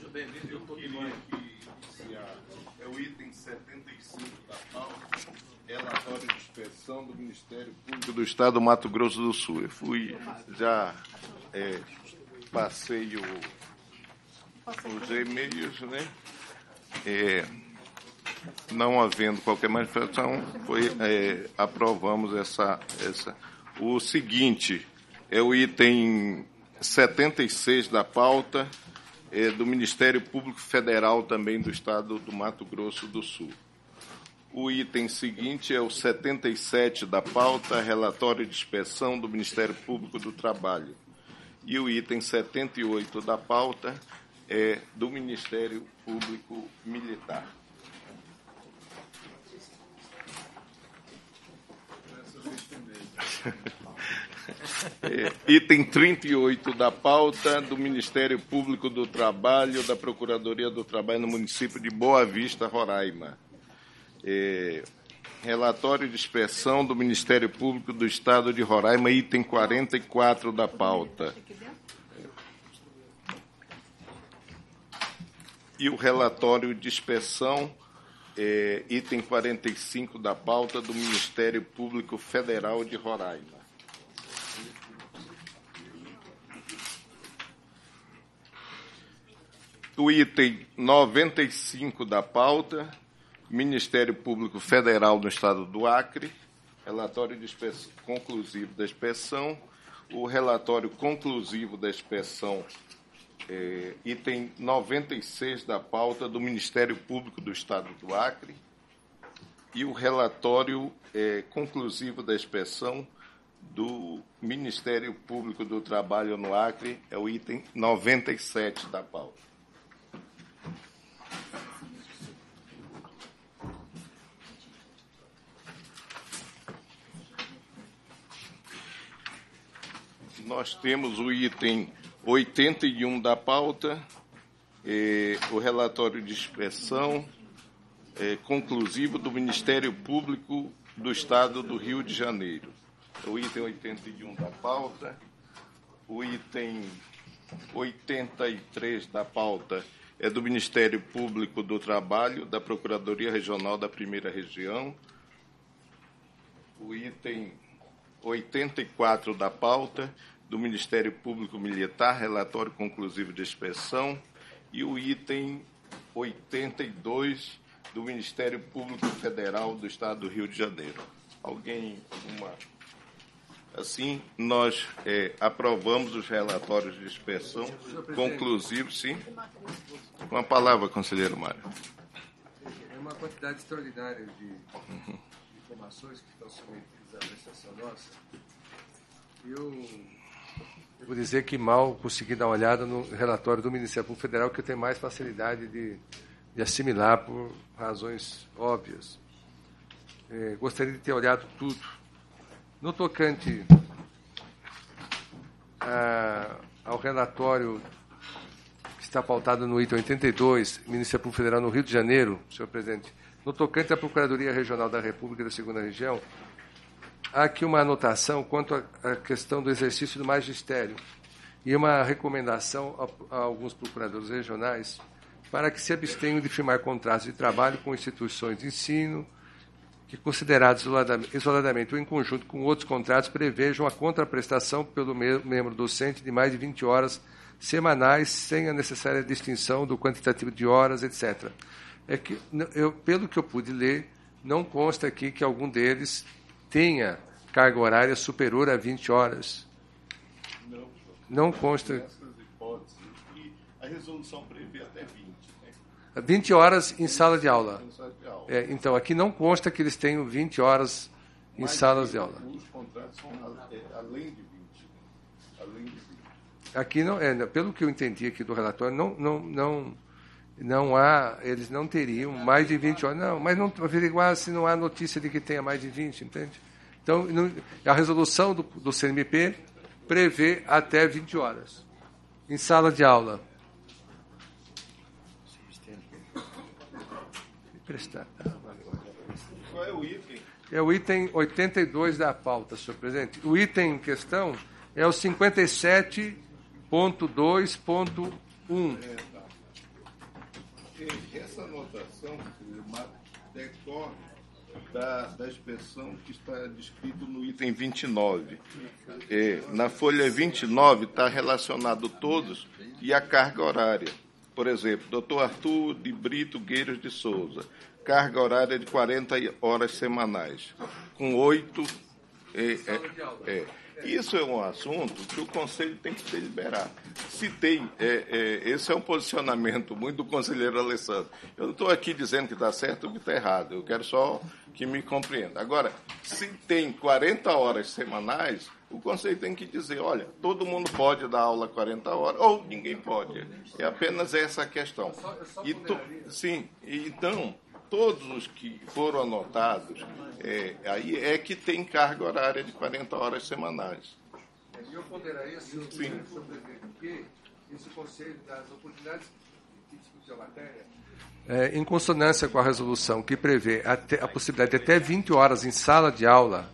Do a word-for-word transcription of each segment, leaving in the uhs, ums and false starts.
Eu queria que iniciar, é o item setenta e cinco da pauta, relatório de inspeção do Ministério Público do Estado do Mato Grosso do Sul. Eu fui, já é, passei o, os e-mails, né? É, não havendo qualquer manifestação, foi, é, aprovamos essa, essa. O seguinte é o item setenta e seis da pauta, é, do Ministério Público Federal também do Estado do Mato Grosso do Sul. O item seguinte é o setenta e sete da pauta, relatório de inspeção do Ministério Público do Trabalho. E o item setenta e oito da pauta é do Ministério Público Militar. É, item trinta e oito da pauta, do Ministério Público do Trabalho, da Procuradoria do Trabalho no município de Boa Vista, Roraima. É, relatório de inspeção do Ministério Público do Estado de Roraima, item quarenta e quatro da pauta. E o relatório de inspeção, é, item quarenta e cinco da pauta, do Ministério Público Federal de Roraima. O item noventa e cinco da pauta, Ministério Público Federal do Estado do Acre, relatório de inspeção, conclusivo da inspeção, o relatório conclusivo da inspeção, é, item noventa e seis da pauta, do Ministério Público do Estado do Acre, e o relatório é, conclusivo da inspeção do Ministério Público do Trabalho no Acre, é o item noventa e sete da pauta. Nós temos o item oitenta e um da pauta, eh, o relatório de inspeção eh, conclusivo do Ministério Público do Estado do Rio de Janeiro. O item oitenta e um da pauta, o item oitenta e três da pauta é do Ministério Público do Trabalho, da Procuradoria Regional da Primeira Região, o item oitenta e quatro da pauta, do Ministério Público Militar, relatório conclusivo de inspeção, e o item oitenta e dois do Ministério Público Federal do Estado do Rio de Janeiro. Alguém, uma... Assim, nós é, aprovamos os relatórios de inspeção conclusivos, sim. Com a palavra, conselheiro Mário. É uma quantidade extraordinária de, de informações que estão submetidas à apreciação nossa. Eu vou dizer que mal consegui dar uma olhada no relatório do Ministério Público Federal, que eu tenho mais facilidade de, de assimilar por razões óbvias. É, gostaria de ter olhado tudo. No tocante a, ao relatório que está pautado no item oitenta e dois, Ministério Público Federal no Rio de Janeiro, senhor presidente, no tocante à Procuradoria Regional da República da Segunda Região, há aqui uma anotação quanto à questão do exercício do magistério e uma recomendação a, a alguns procuradores regionais para que se abstenham de firmar contratos de trabalho com instituições de ensino que, considerados isoladamente ou em conjunto com outros contratos, prevejam a contraprestação pelo membro docente de mais de vinte horas semanais, sem a necessária distinção do quantitativo de horas, etcétera. É que, eu, pelo que eu pude ler, não consta aqui que algum deles tenha carga horária superior a vinte horas. Não, não consta. Essas hipóteses, e a resolução prevê até vinte. Né? vinte horas em sala de aula. É, então, aqui não consta que eles tenham vinte horas em Mas salas de aula. Os contratos são além de vinte. Além de vinte. Aqui, não, é, pelo que eu entendi aqui do relatório, não, não, não, não há, eles não teriam mais de vinte horas. Não, mas não averiguar se não há notícia de que tenha mais de vinte, entende? Então, não, a resolução do, do C N M P prevê até vinte horas em sala de aula. Prestar. Qual é o item? É o item oitenta e dois da pauta, senhor presidente. O item em questão é o cinquenta e sete ponto dois ponto um. Essa anotação decorre da, da expressão que está descrito no item vinte e nove. É, na folha vinte e nove está relacionado todos e a carga horária. Por exemplo, doutor Arthur de Brito Gueiros de Souza, carga horária de quarenta horas semanais, com oito... É, é, é. Isso é um assunto que o Conselho tem que deliberar. Se tem, é, é, esse é um posicionamento muito do conselheiro Alessandro. Eu não estou aqui dizendo que está certo ou que está errado, eu quero só que me compreenda. Agora, se tem quarenta horas semanais, o Conselho tem que dizer, olha, todo mundo pode dar aula quarenta horas, ou ninguém pode. É apenas essa a questão. E to, sim, então... Todos os que foram anotados, é, aí é que tem carga horária de quarenta horas semanais. E eu ponderaria, senhor presidente, que esse Conselho das oportunidades que discutiu a matéria, é, em consonância com a resolução que prevê até, a possibilidade de até vinte horas em sala de aula,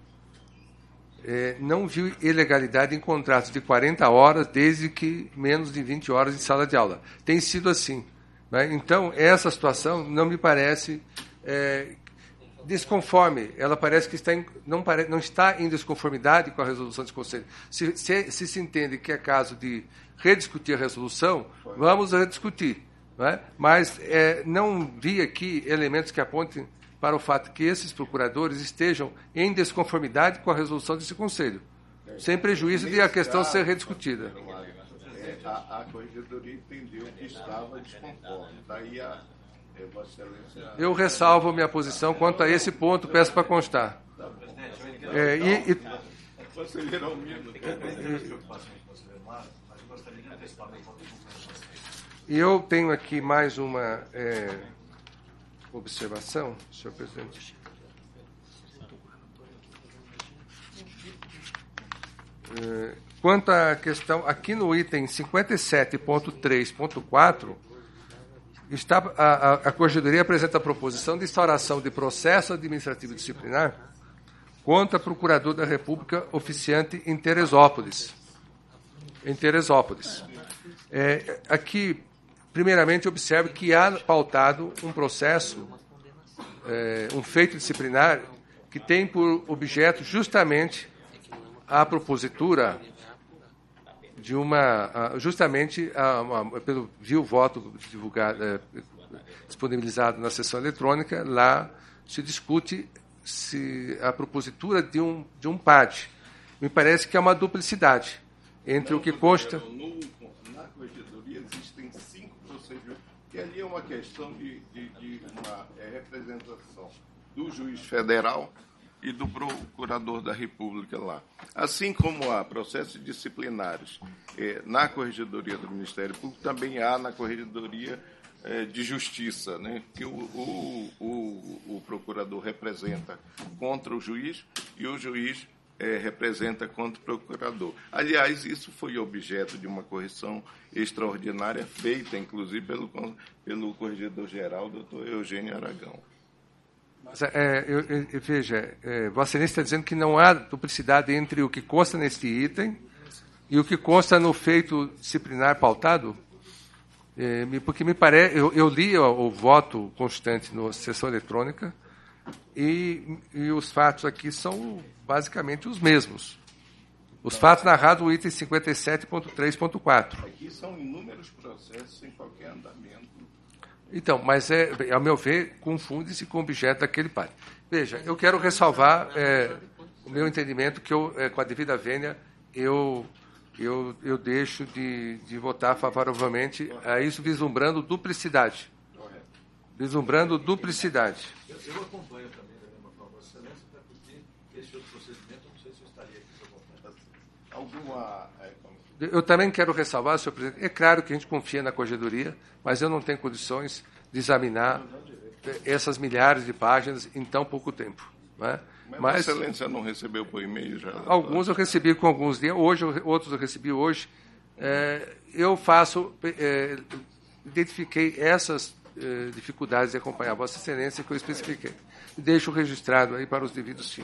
é, não viu ilegalidade em contratos de quarenta horas, desde que menos de vinte horas em sala de aula. Tem sido assim. Então, essa situação não me parece é, desconforme. Ela parece que está em, não, pare, não está em desconformidade com a resolução do Conselho. Se se, se se entende que é caso de rediscutir a resolução, vamos rediscutir. Não é? Mas é, não vi aqui elementos que apontem para o fato que esses procuradores estejam em desconformidade com a resolução desse Conselho, sem prejuízo de a questão ser rediscutida. A, a Corregedoria entendeu que estava desconforme. Daí a, é, Vossa Excelência... Eu ressalvo minha posição quanto a esse ponto, peço para constar. É, e, e... e eu tenho aqui mais uma é, observação, senhor presidente. É, Quanto à questão, aqui no item cinquenta e sete ponto três ponto quatro, está, a, a, a Corregedoria apresenta a proposição de instauração de processo administrativo disciplinar contra Procurador da República oficiante em Teresópolis. Em Teresópolis. É, aqui, primeiramente, observe que há pautado um processo, é, um feito disciplinar, que tem por objeto justamente a propositura de uma, justamente, a, uma, pelo viu voto divulgado, é, disponibilizado na sessão eletrônica, lá se discute se a propositura de um, de um P A D. Me parece que é uma duplicidade entre não, o que consta... No, na Corregedoria existem cinco procedimentos, e ali é uma questão de, de, de uma é, representação do juiz federal e do procurador da República lá. Assim como há processos disciplinares eh, na Corregedoria do Ministério Público, também há na Corregedoria eh, de Justiça, né, que o, o, o, o procurador representa contra o juiz e o juiz eh, representa contra o procurador. Aliás, isso foi objeto de uma correção extraordinária feita, inclusive, pelo, pelo Corregedor-Geral, doutor Eugênio Aragão. Mas, é, eu, eu, veja, é, Vossa Excelência está dizendo que não há duplicidade entre o que consta neste item e o que consta no feito disciplinar pautado? É, porque me parece, eu, eu li o, o voto constante na sessão eletrônica e, e os fatos aqui são basicamente os mesmos. Os fatos narrados no item cinquenta e sete ponto três ponto quatro. Aqui são inúmeros processos sem qualquer andamento. Então, mas, é, ao meu ver, confunde-se com o objeto daquele P A D. Veja, eu quero ressalvar é, o meu entendimento que, eu, é, com a devida vênia, eu, eu, eu deixo de, de votar favoravelmente a isso, vislumbrando duplicidade. Vislumbrando duplicidade. Eu acompanho também da mesma forma, Vossa Excelência, até porque esse outro procedimento, eu não sei se eu estaria aqui se eu votasse. Alguma... Eu também quero ressalvar, senhor presidente, é claro que a gente confia na Corregedoria, mas eu não tenho condições de examinar essas milhares de páginas em tão pouco tempo. Não é? Mas, mas Vossa Excelência não recebeu por e-mail já? Alguns eu recebi com alguns dias, hoje, outros eu recebi hoje. É, eu faço, é, identifiquei essas é, dificuldades de acompanhar Vossa Excelência que eu especifiquei. Deixo registrado aí para os devidos fins.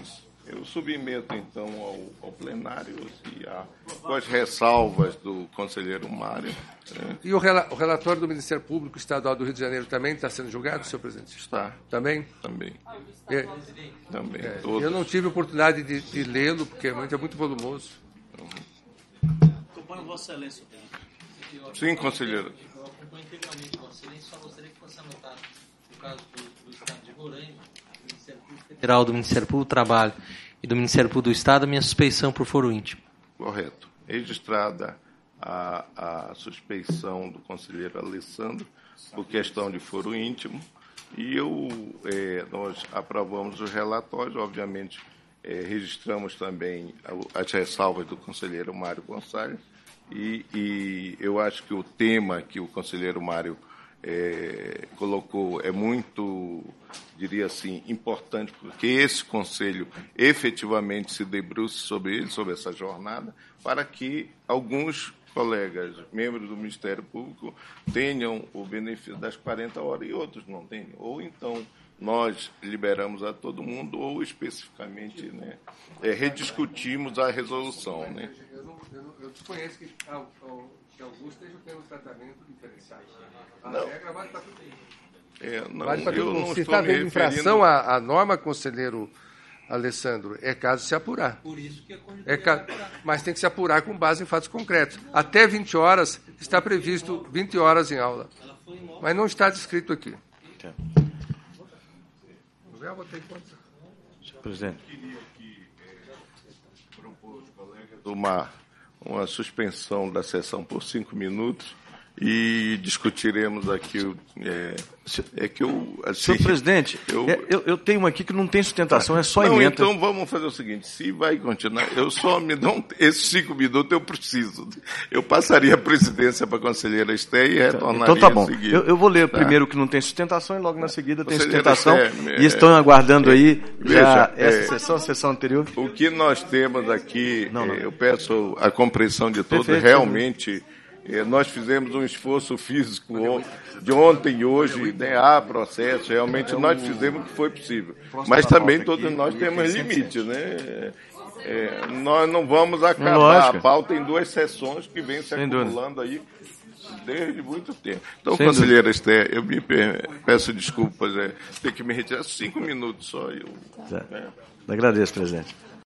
Eu submeto, então, ao, ao plenário e a, com as ressalvas do conselheiro Mário. Né? E o, rela, o relatório do Ministério Público Estadual do Rio de Janeiro também está sendo julgado, senhor presidente? Está. Também? Também. É, Também. é, Todos. eu não tive oportunidade de, de lê-lo, porque é muito, é muito volumoso. Acompanho Vossa Excelência, presidente. Sim, conselheiro. Eu acompanho integralmente Vossa Excelência, só gostaria que fosse anotado o caso do, do Estado de Roraima, do Ministério Público Federal, do Ministério Público do Trabalho e do Ministério Público do Estado, a minha suspeição por foro íntimo. Correto. Registrada a, a suspeição do conselheiro Alessandro por questão de foro íntimo, e eu, é, nós aprovamos os relatórios, obviamente, é, registramos também as ressalvas do conselheiro Mário Gonçalves, e, e eu acho que o tema que o conselheiro Mário é, colocou é muito, diria assim, importante, porque esse conselho efetivamente se debruce sobre ele, sobre essa jornada, para que alguns colegas, membros do Ministério Público, tenham o benefício das quarenta horas e outros não tenham. Ou então nós liberamos a todo mundo, ou especificamente, né, é, rediscutimos a resolução. Né? Eu, não, eu, não, eu desconheço que, que alguns estejam tendo um tratamento diferenciado. A Não. regra vale para tudo. É, não, Vale para todo eu mundo. não Se estou está me havendo referindo... infração à, à norma, conselheiro Alessandro, é caso se apurar. Por isso que a conjuntura É ca... Mas tem que se apurar com base em fatos concretos. Até vinte horas está previsto vinte horas em aula. Mas não está descrito aqui. Tá. Eu votei contra. Senhor presidente. Propor aos colegas uma, uma suspensão da sessão por cinco minutos e discutiremos aqui. É, é que eu. Assim, Senhor presidente, eu, é, eu, eu tenho aqui que não tem sustentação, é só não, emenda. então vamos fazer o seguinte: se vai continuar, eu só me dou esses cinco minutos, eu preciso. Eu passaria a presidência para a conselheira Esté e retornaria. Então tá bom. A seguir. Eu, eu vou ler Tá. primeiro o que não tem sustentação e logo na seguida tem Conselheira sustentação. Esté, E estão aguardando é, aí já veja, essa é, sessão, a sessão anterior. O que nós temos aqui, Não, não. eh, eu peço a compreensão de todos, Perfeito, realmente, eh, nós fizemos um esforço físico on- de ontem e hoje, né, há processo, realmente nós fizemos o que foi possível. Mas também todos nós temos limites, né? Eh, nós não vamos acabar Lógico. a pauta em duas sessões que vem se Sem dúvida. acumulando aí desde muito tempo. Então, Sem conselheira Esté, eu me pe- peço desculpas, é, ter que me retirar cinco minutos só. Eu, Tá. né? Agradeço, presidente.